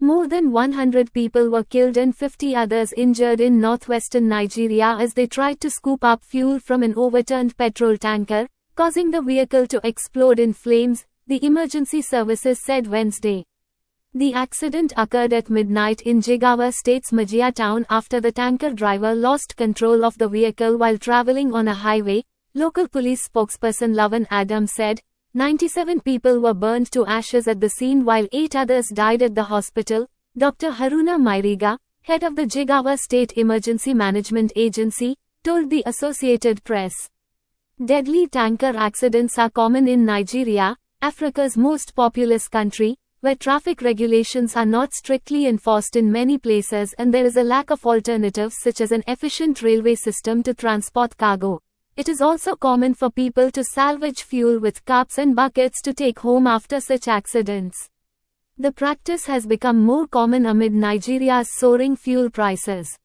More than 100 people were killed and 50 others injured in northwestern Nigeria as they tried to scoop up fuel from an overturned petrol tanker, causing the vehicle to explode in flames, the emergency services said Wednesday. The accident occurred at midnight in Jigawa State's Majia town after the tanker driver lost control of the vehicle while traveling on a highway, local police spokesperson Lavan Adam said. 97 people were burned to ashes at the scene while 8 others died at the hospital, Dr. Haruna Mairiga, head of the Jigawa State Emergency Management Agency, told the Associated Press. Deadly tanker accidents are common in Nigeria, Africa's most populous country, where traffic regulations are not strictly enforced in many places and there is a lack of alternatives such as an efficient railway system to transport cargo. It is also common for people to salvage fuel with cups and buckets to take home after such accidents. The practice has become more common amid Nigeria's soaring fuel prices.